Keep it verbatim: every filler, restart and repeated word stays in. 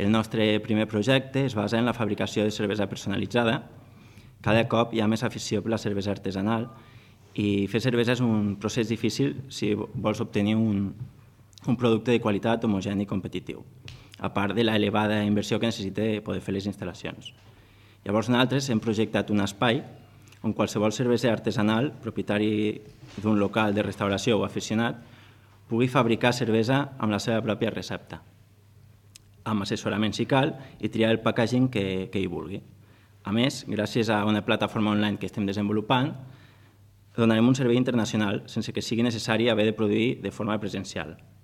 El nostre primer projecte es basa en la fabricació de cervesa personalitzada. Cada cop hi ha més afició per la cervesa artesanal i fer cervesa és un procés difícil si vols obtenir un, un producte de qualitat homogeni i competitiu, a part de l'elevada inversió que necessita poder fer les instal·lacions. Llavors nosaltres hem projectat un espai on qualsevol cerveser artesanal, propietari d'un local de restauració o aficionat, pugui fabricar cervesa amb la seva pròpia recepta, amb assessorament si cal i triar el packaging que, que hi vulgui. A més, gràcies a una plataforma online que estem desenvolupant, donarem un servei internacional sense que sigui necessari haver de produir de forma presencial.